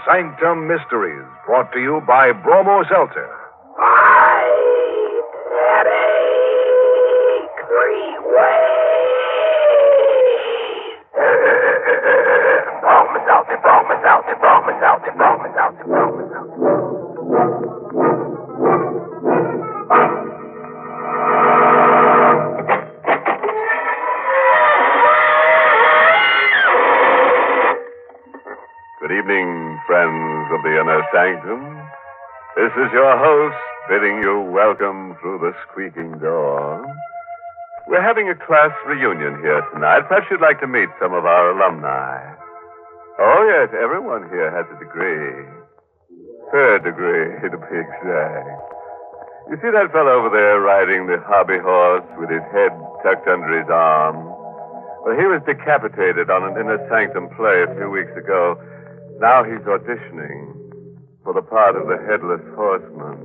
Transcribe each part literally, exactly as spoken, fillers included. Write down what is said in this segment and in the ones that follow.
Sanctum Mysteries, brought to you by Bromo Seltzer. Fight, headache, three ways. Bromo Seltzer, Bromo Seltzer, Bromo Seltzer, Bromo Seltzer, Bromo Seltzer. Good evening, friends of the Inner Sanctum. This is your host bidding you welcome through the squeaking door. We're having a class reunion here tonight. Perhaps you'd like to meet some of our alumni. Oh, yes, everyone here has a degree. Third degree, to be exact. You see that fellow over there riding the hobby horse with his head tucked under his arm? Well, he was decapitated on an Inner Sanctum play a few weeks ago. Now he's auditioning for the part of the Headless Horseman.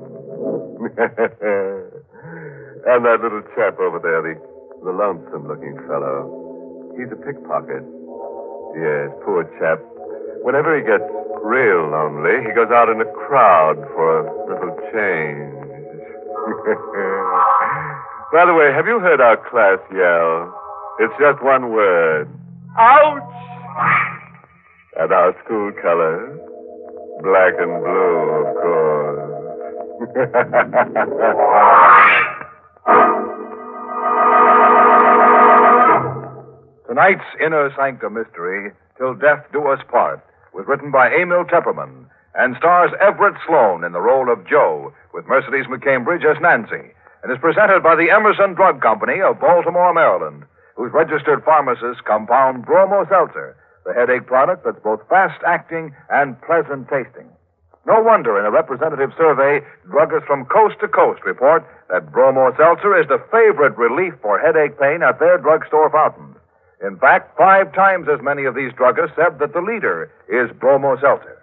And that little chap over there, the, the lonesome-looking fellow, he's a pickpocket. Yes, poor chap. Whenever he gets real lonely, he goes out in a crowd for a little change. By the way, have you heard our class yell? It's just one word. Ouch! And our school colors, black and blue, of course. Tonight's Inner Sanctum Mystery, Till Death Do Us Part, was written by Emil Tepperman and stars Everett Sloan in the role of Joe, with Mercedes McCambridge as Nancy, and is presented by the Emerson Drug Company of Baltimore, Maryland, whose registered pharmacists compound Bromo Seltzer, the headache product that's both fast-acting and pleasant-tasting. No wonder in a representative survey, druggists from coast to coast report that Bromo Seltzer is the favorite relief for headache pain at their drugstore fountains. In fact, five times as many of these druggists said that the leader is Bromo Seltzer.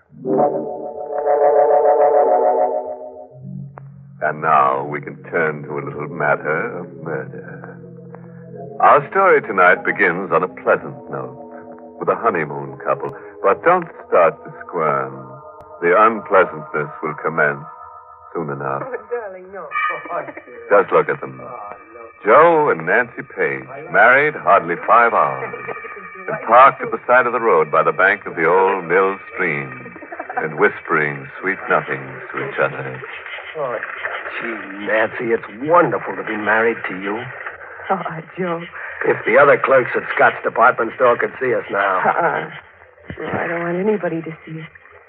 And now we can turn to a little matter of murder. Our story tonight begins on a pleasant note, with a honeymoon couple. But don't start to squirm. The unpleasantness will commence soon enough. Oh, darling, no. Just look at them. Joe and Nancy Page, married hardly five hours, and parked at the side of the road by the bank of the old mill stream, and whispering sweet nothings to each other. Oh, gee, Nancy, it's wonderful to be married to you. Oh, Joe. If the other clerks at Scott's department store could see us now. Uh-uh. Well, I don't want anybody to see us.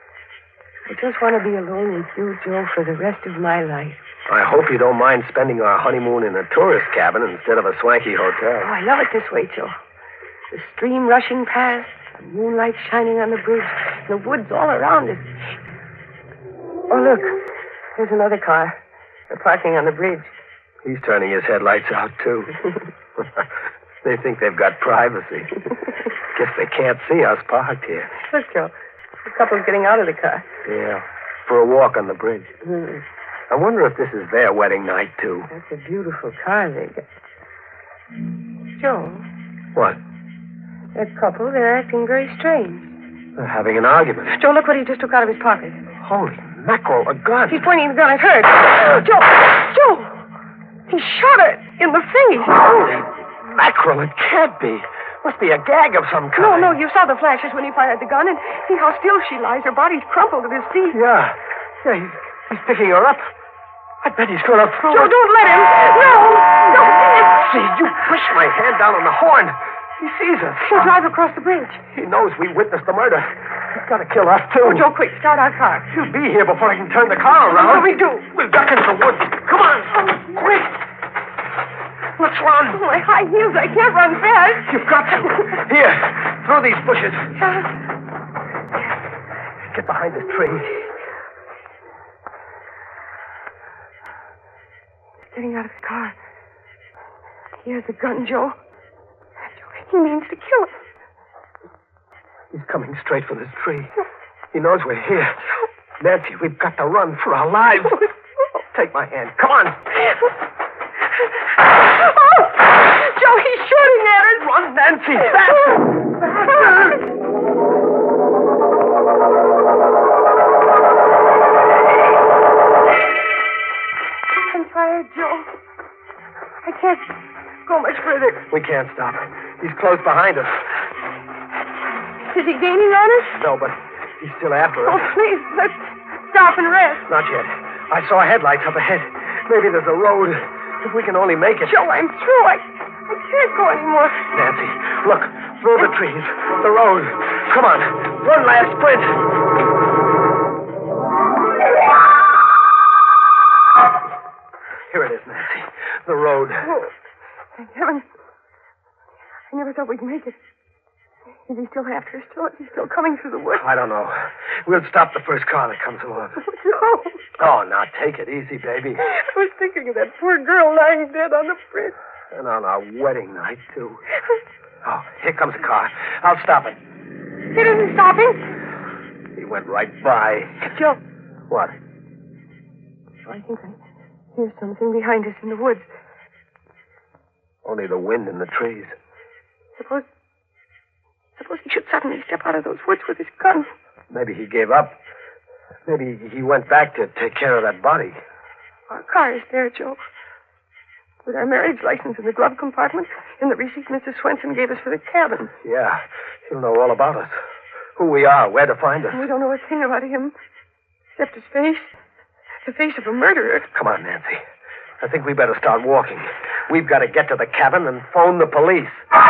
I just want to be alone with you, Joe, for the rest of my life. I hope you don't mind spending our honeymoon in a tourist cabin instead of a swanky hotel. Oh, I love it this way, Joe. The stream rushing past, the moonlight shining on the bridge, the woods all around us. Oh, look. There's another car. They're parking on the bridge. He's turning his headlights out, too. They think they've got privacy. Guess they can't see us parked here. Look, Joe. The couple's getting out of the car. Yeah, for a walk on the bridge. Mm. I wonder if this is their wedding night, too. That's a beautiful car they got. Joe, What? that couple, they're acting very strange. They're having an argument. Joe, look what he just took out of his pocket. Holy mackerel, a gun. He's pointing the gun at her. Joe! Joe! He shot her in the face. Holy mackerel, it can't be. Must be a gag of some No, kind. no, you saw the flashes when he fired the gun, and see how still she lies. Her body's crumpled at his feet. Yeah. Yeah, he's, he's picking her up. I bet he's going to throw Joe, her. don't let him. No! No! See, you push my hand down on the horn. He sees us. He'll drive across the bridge. He knows we witnessed the murder. He's got to kill us, too. Oh, Joe, quick, start our car. He'll be here before I can turn the car around. What do we do? We'll duck into the woods. Come on. Quick. Let's run. Oh, my high heels, I can't run fast. You've got to. Here, through these bushes. Get behind this tree. He's getting out of the car. He has a gun, Joe. He means to kill us. He's coming straight for this tree. He knows we're here. Nancy, we've got to run for our lives. Take my hand. Come on. Oh! Joe, he's shooting at us. Run, Nancy. Faster. Faster. tired, Joe. I can't go much further. We can't stop. He's close behind us. Is he gaining on us? No, but he's still after Oh, us. please, let's stop and rest. Not yet. I saw headlights up ahead. Maybe there's a road. If we can only make it. Joe, I'm through. I, I can't go anymore. Nancy, look. Through the trees. The road. Come on. One last sprint. Here it is, Nancy. The road. Oh, thank heaven. I never thought we'd make it. Is he still after us? Still, he's still coming through the woods? I don't know. We'll stop the first car that comes along. Oh, Joe. Oh, now take it easy, baby. I was thinking of that poor girl lying dead on the bridge. And on our wedding night, too. Oh, here comes a car. I'll stop it. It isn't stopping. He went right by. Joe. What? I think I hear something behind us in the woods. Only the wind in the trees. Suppose... Suppose he should suddenly step out of those woods with his gun. Maybe he gave up. Maybe he went back to take care of that body. Our car is there, Joe. With our marriage license in the glove compartment and the receipt Missus Swenson gave us for the cabin. Yeah, he'll know all about us. Who we are, where to find us. We don't know a thing about him, except his face. The face of a murderer. Come on, Nancy. I think we better start walking. We've got to get to the cabin and phone the police.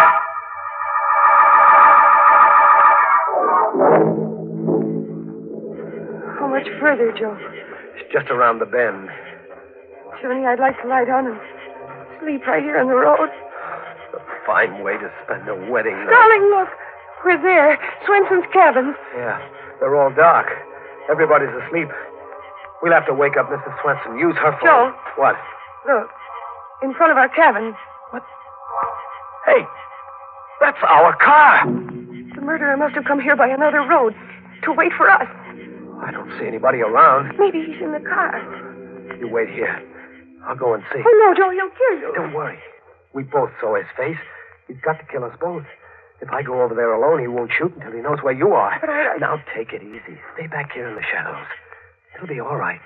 How much further, Joe? It's just around the bend. Johnny, I'd like to lie down and sleep right here on the road. A fine way to spend a wedding night. Darling, look. We're there. Swenson's cabin. Yeah, they're all dark. Everybody's asleep. We'll have to wake up Missus Swenson. Use her phone. Joe. What? Look. In front of our cabin. What? Hey, that's our car. The murderer must have come here by another road to wait for us. I don't see anybody around. Maybe he's in the car. You wait here. I'll go and see. Oh, no, Joe, he'll kill you. Don't worry. We both saw his face. He's got to kill us both. If I go over there alone, he won't shoot until he knows where you are. But I... I... Now take it easy. Stay back here in the shadows. It'll be all right.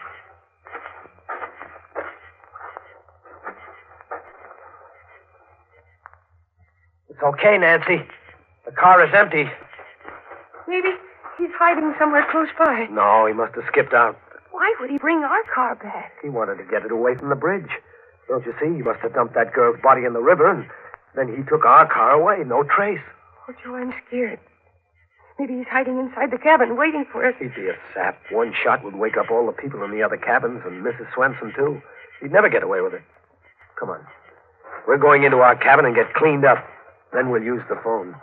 It's okay, Nancy. The car is empty. Maybe he's hiding somewhere close by. No, he must have skipped out. Why would he bring our car back? He wanted to get it away from the bridge. Don't you see? He must have dumped that girl's body in the river, and then he took our car away. No trace. Oh, Joe, I'm scared. Maybe he's hiding inside the cabin, waiting for us. He'd be a sap. One shot would wake up all the people in the other cabins, and Missus Swenson, too. He'd never get away with it. Come on. We're going into our cabin and get cleaned up. Then we'll use the phone.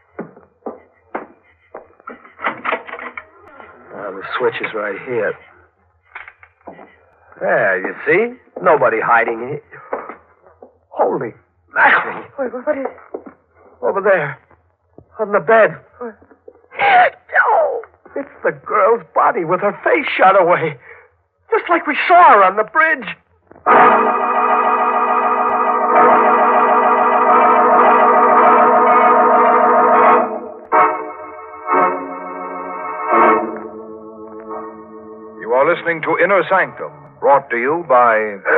Uh, the switch is right here. There, you see? Nobody hiding here. Holy mackerel. Wait, what is it? Over there. On the bed. What? No! It's the girl's body with her face shot away. Just like we saw her on the bridge. You are listening to Inner Sanctum, brought to you by...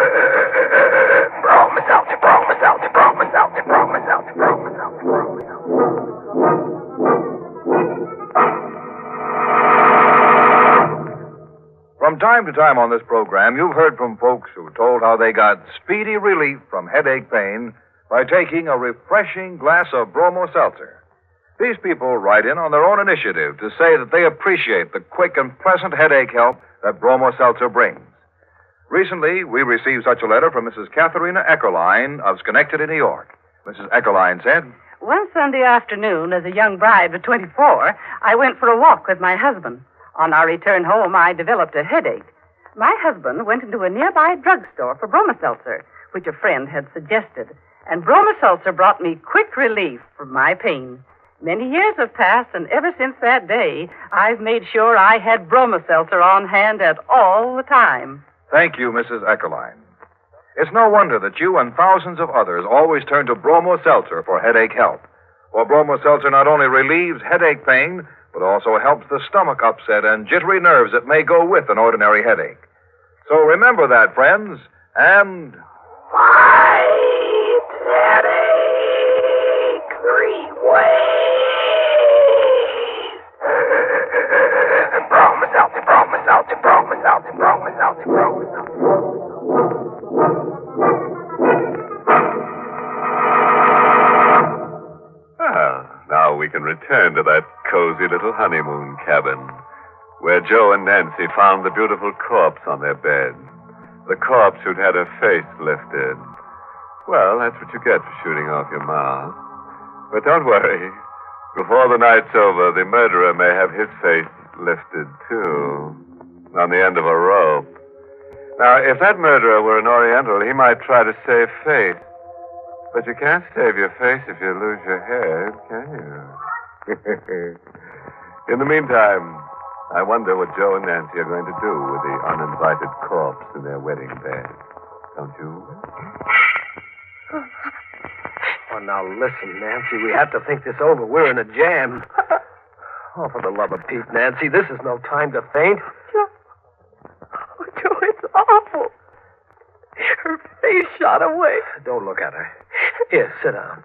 From time to time on this program, you've heard from folks who told how they got speedy relief from headache pain by taking a refreshing glass of Bromo Seltzer. These people write in on their own initiative to say that they appreciate the quick and pleasant headache help that Bromo Seltzer brings. Recently, we received such a letter from Missus Katharina Eckerline of Schenectady, New York. Missus Eckerline said, One Sunday afternoon, as a young bride of twenty-four, I went for a walk with my husband. On our return home, I developed a headache. My husband went into a nearby drugstore for Bromo Seltzer, which a friend had suggested. And Bromo Seltzer brought me quick relief from my pain. Many years have passed, and ever since that day, I've made sure I had Bromo Seltzer on hand at all the time. Thank you, Missus Eckerline. It's no wonder that you and thousands of others always turn to Bromo Seltzer for headache help. For Bromo Seltzer not only relieves headache pain, but also helps the stomach upset and jittery nerves that may go with an ordinary headache. So remember that, friends. and White headache three ways. Broke myself, broke myself, broke myself, broke myself, broke myself. Well, now we can return to that cozy little honeymoon cabin where Joe and Nancy found the beautiful corpse on their bed. The corpse who'd had her face lifted. Well, that's what you get for shooting off your mouth. But don't worry. Before the night's over, the murderer may have his face lifted, too, on the end of a rope. Now, if that murderer were an Oriental, he might try to save face. But you can't save your face if you lose your head, can you? In the meantime, I wonder what Joe and Nancy are going to do with the uninvited corpse in their wedding bed. Don't you? Oh, now listen, Nancy. We have to think this over. We're in a jam. Oh, for the love of Pete, Nancy, this is no time to faint. Joe. Oh, Joe, it's awful. Her face shot away. Don't look at her. Here, sit down.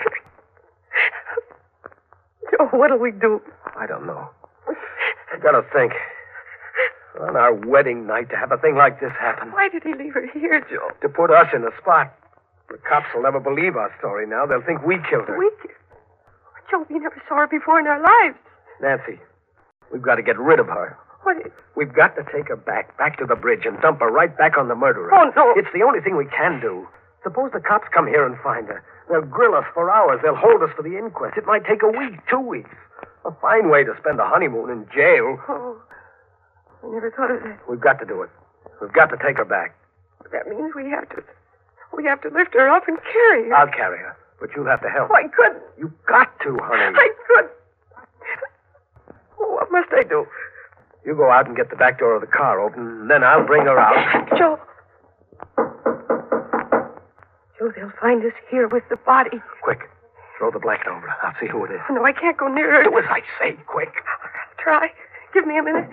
Joe, what'll we do? I don't know. I gotta think. On our wedding night to have a thing like this happen. Why did he leave her here, Joe? To put us in the spot. The cops will never believe our story now. They'll think we killed her. We killed her? Joe, we never saw her before in our lives. Nancy, we've got to get rid of her. What is... We've got to take her back, back to the bridge, and dump her right back on the murderer. Oh, no. It's the only thing we can do. Suppose the cops come here and find her. They'll grill us for hours. They'll hold us for the inquest. It might take a week, two weeks. A fine way to spend a honeymoon in jail. Oh, I never thought of that. We've got to do it. We've got to take her back. That means we have to... We have to lift her up and carry her. I'll carry her, but you'll have to help. Oh, I couldn't. You've got to, honey. I couldn't. What must I do? You go out and get the back door of the car open, and then I'll bring her out. Joe. Joe, they'll find us here with the body. Quick. Throw the blanket over her. I'll see who it is. Oh, no, I can't go near her. Do as I say, quick. I'll try. Give me a minute.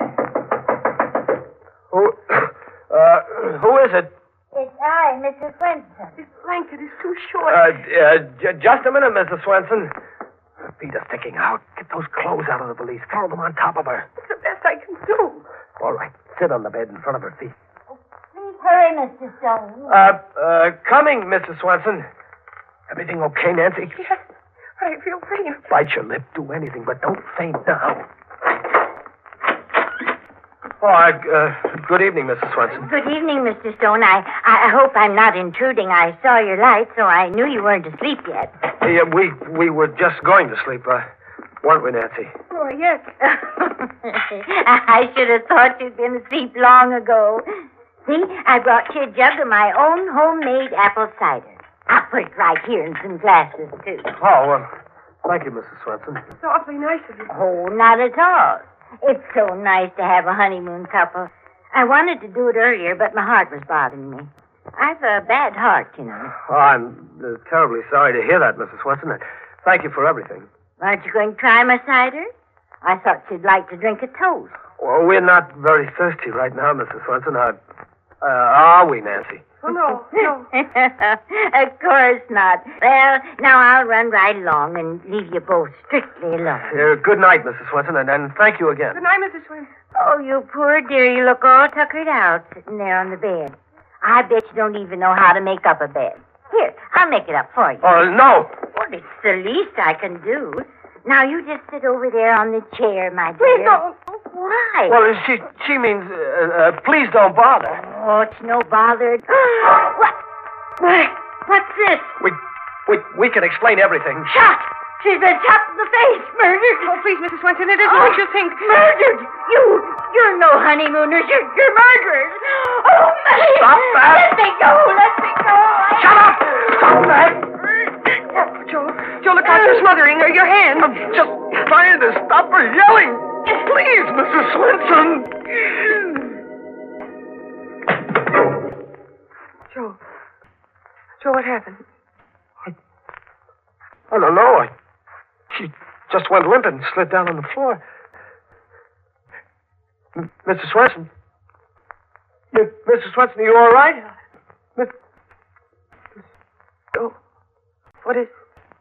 Who, uh, who is it? It's I, Missus Swenson. This blanket is too short. Uh, uh j- just a minute, Missus Swenson. Her feet are sticking out. Get those clothes out of the valise. Throw them on top of her. It's the best I can do. All right. Sit on the bed in front of her feet. Please hurry, Mister Stone. Uh, uh, coming, Missus Swenson. Everything okay, Nancy? Yes, but I feel faint. Bite your lip. Do anything, but don't faint now. Oh, uh, uh, good evening, Missus Swenson. Good evening, Mister Stone. I, I hope I'm not intruding. I saw your light, so I knew you weren't asleep yet. Yeah, we we were just going to sleep, uh, weren't we, Nancy? Oh, yes. I should have thought you'd been asleep long ago. See, I brought you a jug of my own homemade apple cider. I'll put it right here in some glasses, too. Oh, well, thank you, Missus Swenson. It's awfully nice of you. Oh, not at all. It's so nice to have a honeymoon couple. I wanted to do it earlier, but my heart was bothering me. I've a bad heart, you know. Oh, I'm uh, terribly sorry to hear that, Missus Swenson. Thank you for everything. Aren't you going to try my cider? I thought you'd like to drink a toast. Well, we're not very thirsty right now, Missus Swenson. Uh, uh, are we, Nancy? Oh, no, no. Of course not. Well, now I'll run right along and leave you both strictly alone. Uh, good night, Missus Swenson, and, and thank you again. Good night, Missus Swenson. Oh, you poor dear. You look all tuckered out sitting there on the bed. I bet you don't even know how to make up a bed. Here, I'll make it up for you. Oh, no. Well, it's the least I can do. Now, you just sit over there on the chair, my dear. Please don't. Why? Well, she she means, uh, uh, please don't bother. Oh, it's no bother. What? What? What's this? We, we, we can explain everything. Shot! She's been shot in the face. Murdered. Oh, please, Missus Swenson, it isn't Oh, what you think. Murdered. You, you're no honeymooners. You're, you're murderers. Oh, my. Stop that. Let me go. Let me go. Shut up! Stop that! Oh, Joe, Joe, look out. You're smothering her. Your hand. I'm just trying to stop her yelling. Please, Missus Swenson. Joe. Joe, what happened? I don't know. I, she just went limp and slid down on the floor. M- Missus Swenson? M- Missus Swenson, are you all right? Miss... Oh, What is...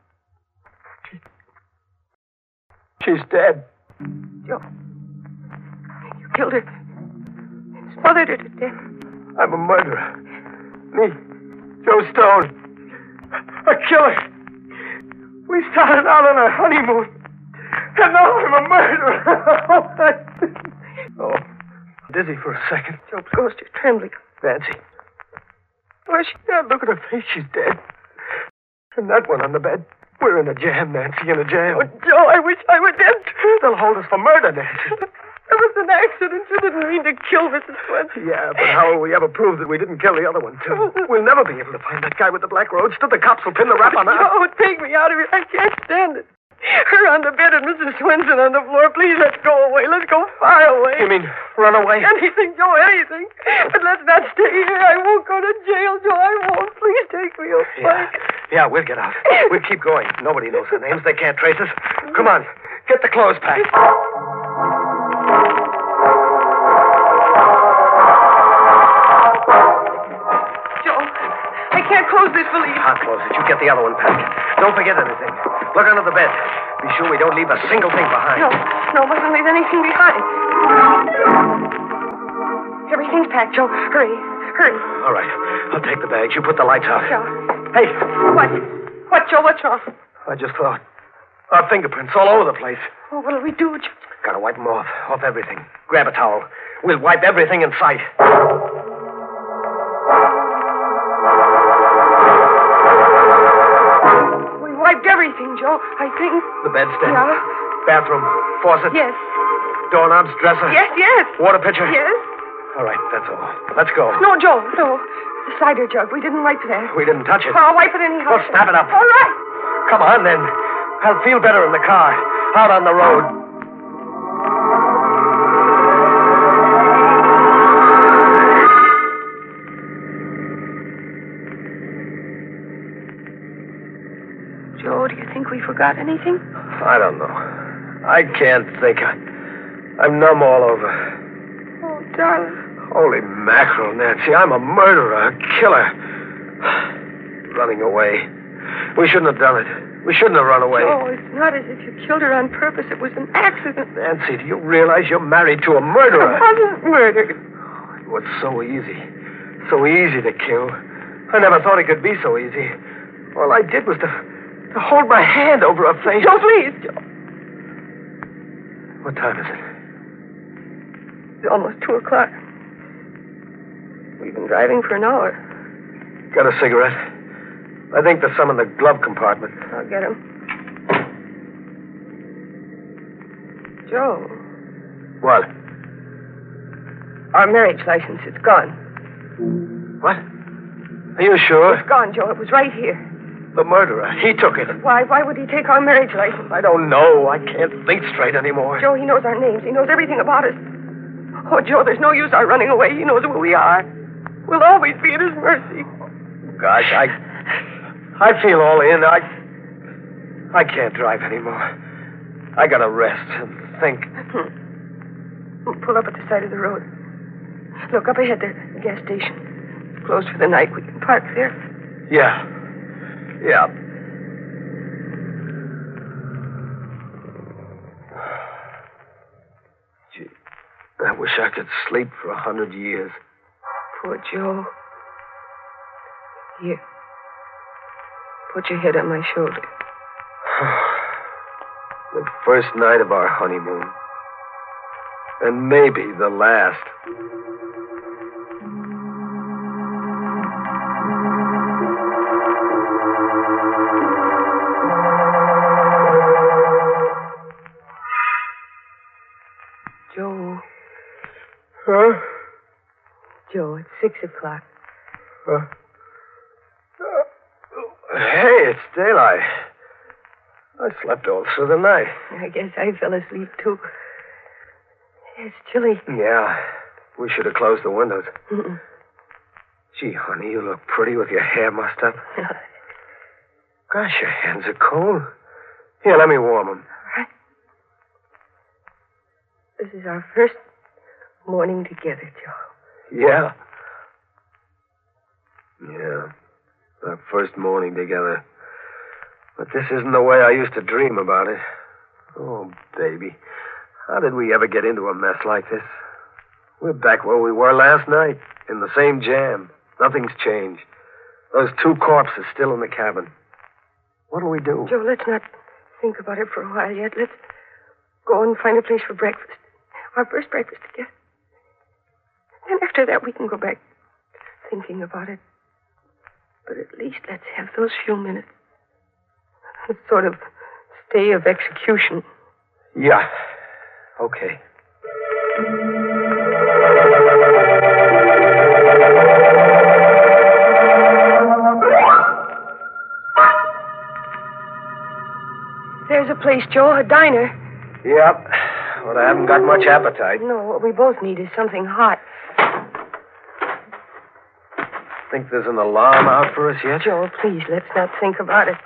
She's dead. Joe. You killed her. Smothered her to death. I'm a murderer. Me, Joe Stone. A killer. We started out on our honeymoon. And now I'm a murderer. Oh, I'm dizzy for a second. Joe's ghost is trembling. Nancy. Where's she dead? Look at her face. She's dead. And that one on the bed. We're in a jam, Nancy, in a jam. Oh, Joe, I wish I were dead. They'll hold us for murder, Nancy. It was an accident. You didn't mean to kill Missus Swenson. Yeah, but how will we ever prove that we didn't kill the other one, too? We'll never be able to find that guy with the black roadster. The cops will pin the rap on us. Joe, take me out of here. I can't stand it. Her on the bed and Missus Swenson on the floor. Please, let's go away. Let's go far away. You mean run away? Anything, Joe, anything. But let's not stay here. I won't go to jail, Joe. I won't. Please take me away. Yeah, yeah, we'll get out. We'll keep going. Nobody knows our names. They can't trace us. Come on. Get the clothes packed. Joe, I can't close this valise. I'll close it. You get the other one packed. Don't forget anything. Look under the bed. Be sure we don't leave a single thing behind. No, no, mustn't leave anything behind. Everything's packed, Joe. Hurry, hurry. All right. I'll take the bags. You put the lights out. Joe. Hey. What? What, Joe? What's wrong? I just thought. Our fingerprints all over the place. Oh, what'll we do, Joe? Gotta wipe them off. Off everything. Grab a towel. We'll wipe everything in sight. We wiped everything, Joe. I think. The bedstead. Yeah. Bathroom. Faucet. Yes. Doorknobs. Dresser. Yes, yes. Water pitcher. Yes. All right, that's all. Let's go. No, Joe, no. The cider jug. We didn't wipe that. We didn't touch it. I'll wipe it anyhow. Well, snap it up. All right. Come on, then. I'll feel better in the car. Out on the road. Joe, do you think we forgot anything? I don't know. I can't think. I, I'm numb all over. Oh, darling. Holy mackerel, Nancy. I'm a murderer, a killer. Running away. We shouldn't have done it. We shouldn't have run away. Oh, it's not as if you killed her on purpose. It was an accident. Nancy, do you realize you're married to a murderer? I wasn't murdered. It was so easy. So easy to kill. I never thought it could be so easy. All I did was to, to hold my hand over her face. Joe, please, Joe. What time is it? It's almost two o'clock. We've been driving for an hour. Got a cigarette? I think there's some in the glove compartment. I'll get him. Joe. What? Our marriage license, it's gone. What? Are you sure? It's gone, Joe. It was right here. The murderer. He took it. Why? Why would he take our marriage license? I don't know. I can't think straight anymore. Joe, he knows our names. He knows everything about us. Oh, Joe, there's no use our running away. He knows where we are. We'll always be at his mercy. Gosh, I... I feel all in. I... I can't drive anymore. I gotta rest and think. We'll pull up at the side of the road. Look, up ahead, there's the gas station. It's closed for the night. We can park there. Yeah. Yeah. Gee, I wish I could sleep for a hundred years. Poor Joe. Here. Put your head on my shoulder. The first night of our honeymoon. And maybe the last. Joe. Huh? Joe, it's six o'clock. Huh? Hey, it's daylight. I slept all through the night. I guess I fell asleep, too. It's chilly. Yeah. We should have closed the windows. Mm-mm. Gee, honey, you look pretty with your hair mussed up. Gosh, your hands are cold. Here, let me warm them. All right. This is our first morning together, Joe. Yeah. Yeah. Our first morning together. But this isn't the way I used to dream about it. Oh, baby. How did we ever get into a mess like this? We're back where we were last night, in the same jam. Nothing's changed. Those two corpses still in the cabin. What'll we do? Joe, let's not think about it for a while yet. Let's go and find a place for breakfast. Our first breakfast together. And after that, we can go back thinking about it. But at least let's have those few minutes. A sort of stay of execution. Yeah. Okay. There's a place, Joe, a diner. Yep. But I haven't got much appetite. No, what we both need is something hot. Think there's an alarm out for us yet? Joe, please, let's not think about it.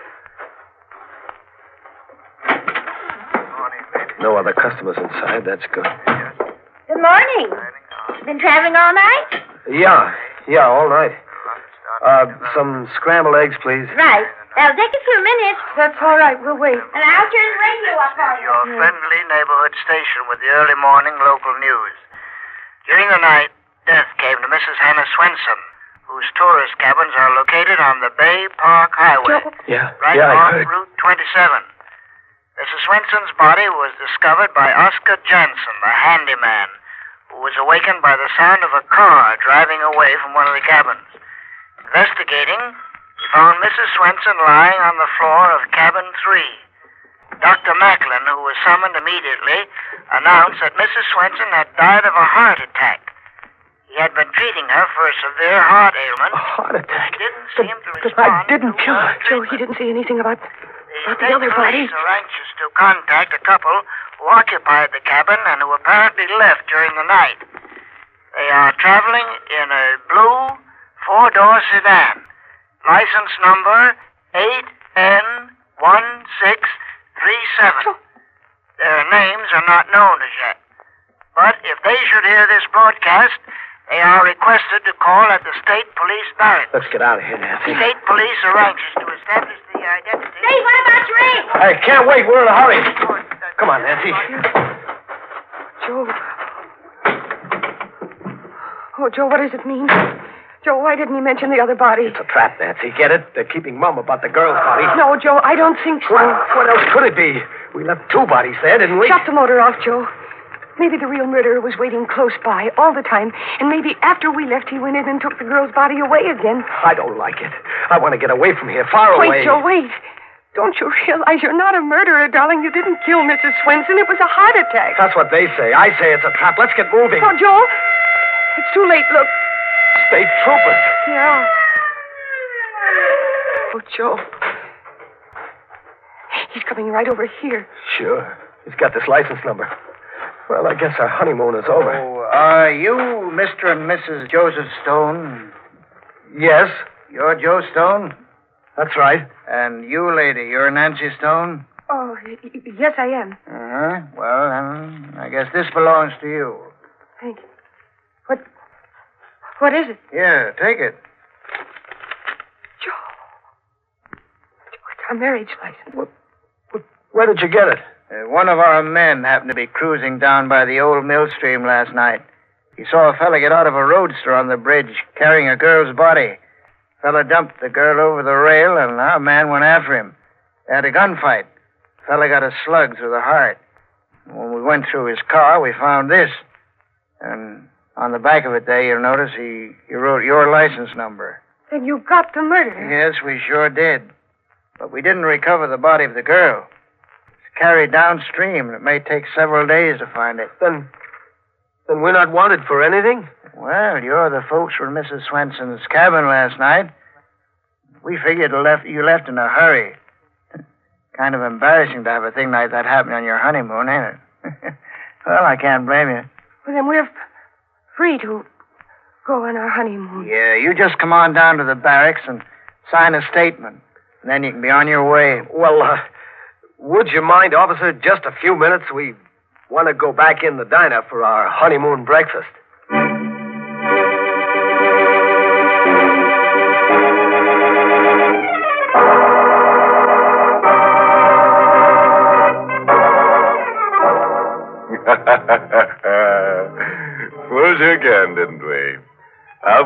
No other customers inside. That's good. Good morning. Been traveling all night? Yeah. Yeah, all night. Uh, some scrambled eggs, please. Right. That'll take a few minutes. That's all right. We'll wait. And I'll turn the radio up for you. Your friendly neighborhood station with the early morning local news. During the night, death came to Missus Hannah Swenson, whose tourist cabins are located on the Bay Park Highway. Joe. Yeah. Right yeah, on I heard. Route twenty-seven. Missus Swenson's body was discovered by Oscar Jansen, the handyman, who was awakened by the sound of a car driving away from one of the cabins. Investigating, he found Missus Swenson lying on the floor of cabin three. Doctor Macklin, who was summoned immediately, announced that Missus Swenson had died of a heart attack. He had been treating her for a severe heart ailment. A heart attack? He didn't But- seem to but respond. I didn't to kill her. her Joe, he treatment. didn't say anything about, The about the state other body. police are anxious to contact a couple who occupied the cabin and who apparently left during the night. They are traveling in a blue four-door sedan. License number eight N one six three seven. Their names are not known as yet. But if they should hear this broadcast, they are requested to call at the state police barracks. Let's get out of here, Nancy. State police are anxious to establish the identity. Hey, what about your egg? I can't wait. We're in a hurry. Come on, Nancy. Joe. Oh, Joe, what does it mean? Joe, why didn't he mention the other body? It's a trap, Nancy. Get it? They're keeping mum about the girl's body. No, Joe, I don't think so. Well, what else could it be? We left two bodies there, didn't we? Shut the motor off, Joe. Maybe the real murderer was waiting close by all the time, and maybe after we left, he went in and took the girl's body away again. I don't like it. I want to get away from here, far away. Wait, Joe, wait. Don't you realize you're not a murderer, darling? You didn't kill Missus Swenson. It was a heart attack. That's what they say. I say it's a trap. Let's get moving. Oh, Joe, it's too late. Look. State troopers. Yeah. Oh, Joe. He's coming right over here. Sure. He's got this license number. Well, I guess our honeymoon is over. Oh, are you Mister and Missus Joseph Stone? Yes, You're Joe Stone? that's right. And you, lady, you're Nancy Stone? Oh, y- y- yes, I am. Uh-huh. Well, then, I guess this belongs to you. Thank you. What? What is it? Here, take it. Joe. Joe, it's our marriage license. Where did you get it? Uh, one of our men happened to be cruising down by the old mill stream last night. He saw a fella get out of a roadster on the bridge carrying a girl's body. Fella dumped the girl over the rail, and our man went after him. They had a gunfight. Fella got a slug through the heart. When we went through his car, we found this. And on the back of it there, you'll notice he, he wrote your license number. Then you got the murderer. Yes, we sure did. But we didn't recover the body of the girl. It's carried downstream, and it may take several days to find it. Then, then we're not wanted for anything? Well, you're the folks from Missus Swenson's cabin last night. We figured you left, you left in a hurry. Kind of embarrassing to have a thing like that happen on your honeymoon, ain't it? Well, I can't blame you. Well, then we're free to go on our honeymoon. Yeah, you just come on down to the barracks and sign a statement. And then you can be on your way. Well, uh, would you mind, officer, just a few minutes? We want to go back in the diner for our honeymoon breakfast.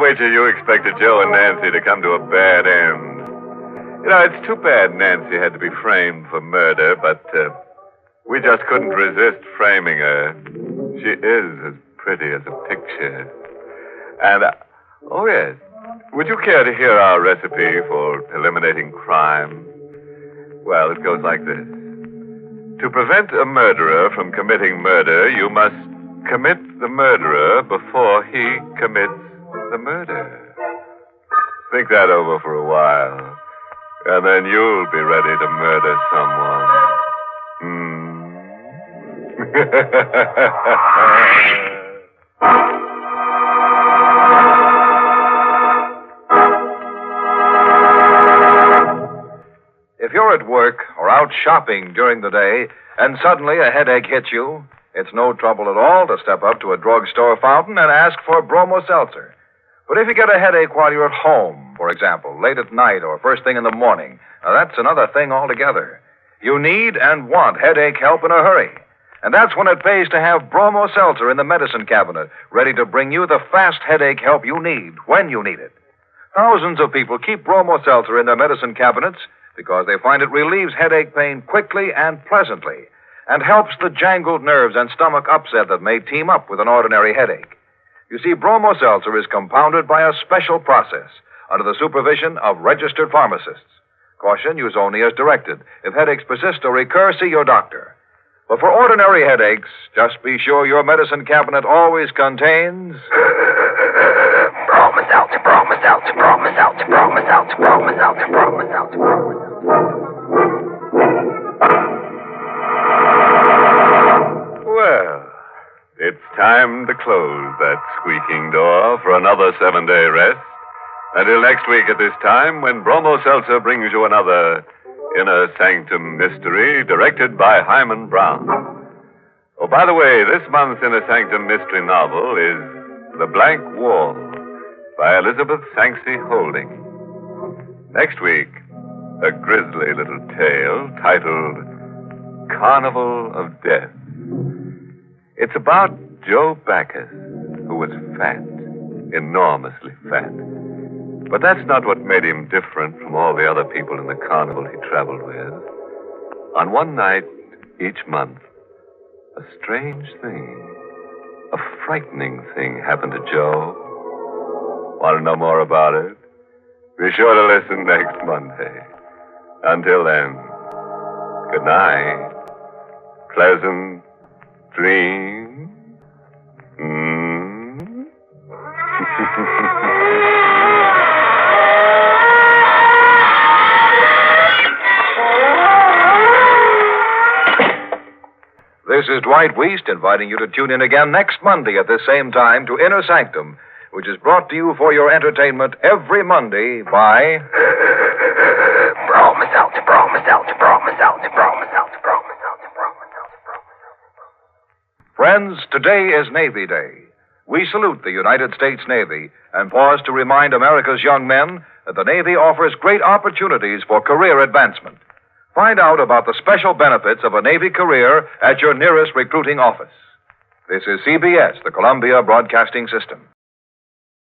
wager you expected Joe and Nancy to come to a bad end. You know, it's too bad Nancy had to be framed for murder, but uh, we just couldn't resist framing her. She is as pretty as a picture. And, uh, oh, yes. Would you care to hear our recipe for eliminating crime? Well, it goes like this. To prevent a murderer from committing murder, you must commit the murderer before he commits the murder. Think that over for a while, and then you'll be ready to murder someone. Hmm. If you're at work or out shopping during the day and suddenly a headache hits you, it's no trouble at all to step up to a drugstore fountain and ask for Bromo Seltzer. But if you get a headache while you're at home, for example, late at night or first thing in the morning, now that's another thing altogether. You need and want headache help in a hurry. And that's when it pays to have Bromo Seltzer in the medicine cabinet, ready to bring you the fast headache help you need when you need it. Thousands of people keep Bromo Seltzer in their medicine cabinets because they find it relieves headache pain quickly and pleasantly and helps the jangled nerves and stomach upset that may team up with an ordinary headache. You see, Bromo Seltzer is compounded by a special process under the supervision of registered pharmacists. Caution, use only as directed. If headaches persist or recur, see your doctor. But for ordinary headaches, just be sure your medicine cabinet always contains... Bromo Seltzer, Bromo Seltzer, Bromo Seltzer, Bromo Seltzer, Bromo Seltzer, Bromo Seltzer, Bromo Seltzer. Well, it's time to close that squeaking door for another seven-day rest. Until next week at this time, when Bromo Seltzer brings you another Inner Sanctum Mystery, directed by Hyman Brown. Oh, by the way, this month's Inner Sanctum Mystery novel is The Blank Wall by Elizabeth Sanksy Holding. Next week, a grisly little tale titled Carnival of Death. It's about Joe Backus, who was fat, enormously fat. But that's not what made him different from all the other people in the carnival he traveled with. On one night each month, a strange thing, a frightening thing happened to Joe. Want to know more about it? Be sure to listen next Monday. Until then, good night. Pleasant dreams. Mm. This is Dwight Weist inviting you to tune in again next Monday at this same time to Inner Sanctum, which is brought to you for your entertainment every Monday by... Bromo Seltzer, Bromo Seltzer, Bromo Seltzer, Bromo Seltzer, Bromo Seltzer, Bromo Seltzer, Bromo Seltzer. Friends, today is Navy Day. We salute the United States Navy and pause to remind America's young men that the Navy offers great opportunities for career advancement. Find out about the special benefits of a Navy career at your nearest recruiting office. This is C B S, the Columbia Broadcasting System.